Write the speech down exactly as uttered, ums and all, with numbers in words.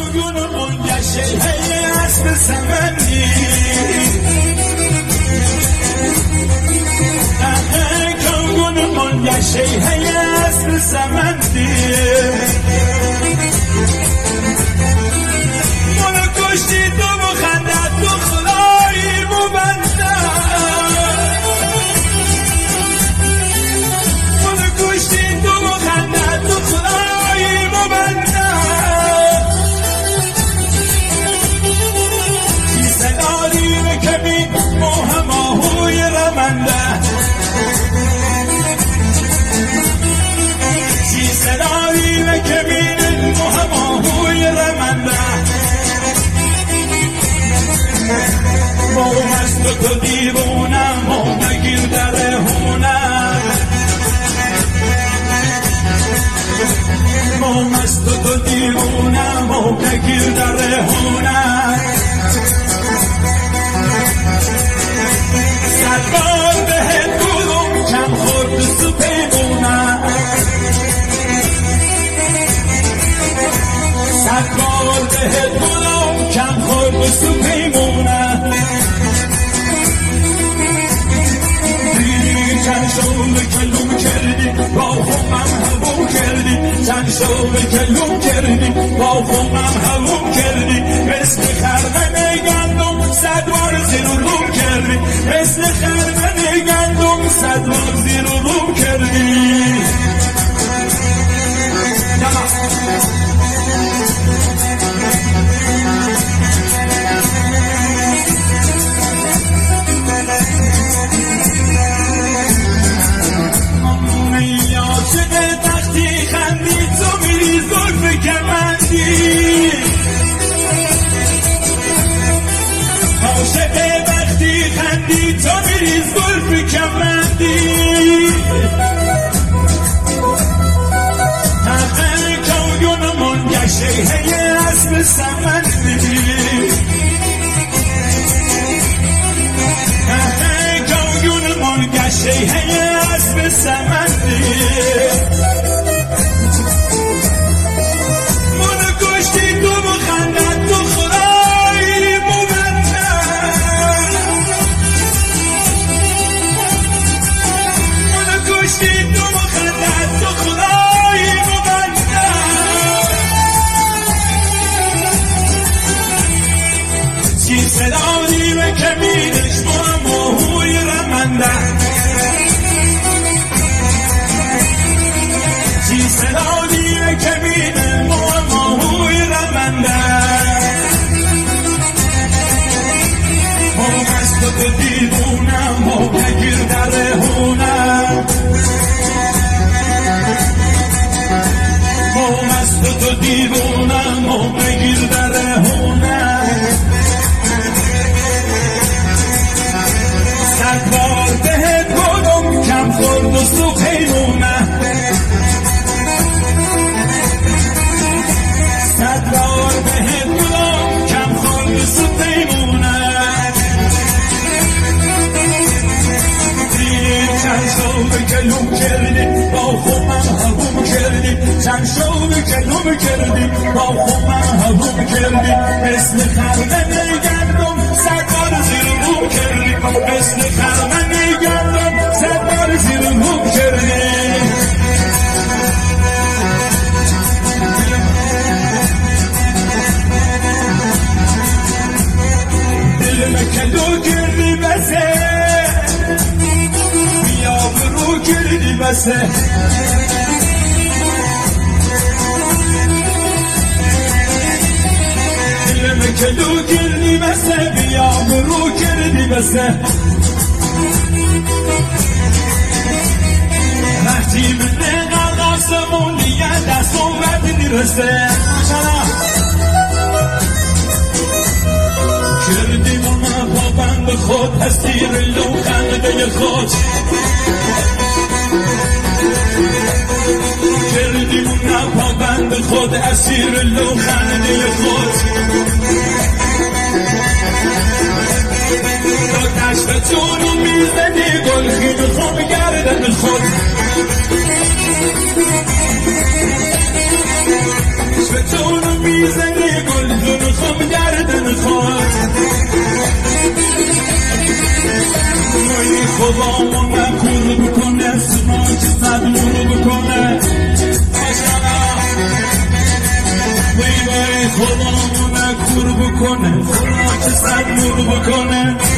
کونمون گشه هی اسب سمندی کونمون گشه هی اسب سمندی منو کشتی تو بخندت تو خدایی مبندم منو کشتی تو بخندت تو خدایی مبندم چی سناری به کمی موهم آهوی رمنده چی سناری به کمی موهم آهوی رمنده موم است و تو دیوونم موم نگیر در هونم موم است و تو دیوونم موم نگیر در هونم صد بار بهت بودم کم خورد سو پیمونم صد بار بهت بودم کم خورد سو پیمونم چند شو به کلوم کردی با خونم هوم کردی چند شو به کلوم کردی با خونم هوم کردی مثل خرمن گندم صد بار زیر و روم کردی مثل خرمن گندم صد بار زیر و روم کردی عاشق وقتی خندی تو میری زلف کمندی حقه کونمون گشه هی اسب سمندی حقه کونمون گشه هی اسب سمندی منو کشتی تو بخندت تو خدایی مبندم منو کشتی تو بخندت تو خدایی مبندم چی صدایی به کمینش با موهوی رمنده چی صدایی به کمینش با موهوی رمنده موم است و تو دیوونم موم نگیر در هونم موم است و تو دیوونم موم نگیر در هونم صد بار بهت بودم کم خورد و سو پیمونم صد بار بهت بودم کم خورد و سو پیمونم چند شو به کلوم کردی با خونم هوم کردی چند شو به کلوم کردی با خونم هوم کردی مثل خرمن گندم صد بار زیر روم کردی مثل خرمن گندم صد بار زیر روم کردی دلم کلو کردی بسه بیا برو کردی بسه دلم کلو کردی بسه بیا برو کردی بسه وقتی من قلقاسمون دیگه دستم وقتی میرسه کردیم اونا پابند خود از تیر لوخنده خود کردیم اونا پابند خود از تیر لوخنده خود تا کشفتون رو میزدی گل خیلی خوب گردن خود کشفتون رو میزدی گل صد نور بکنه وی وی خدا منو کور بکنه خدا چه صد نور بکنه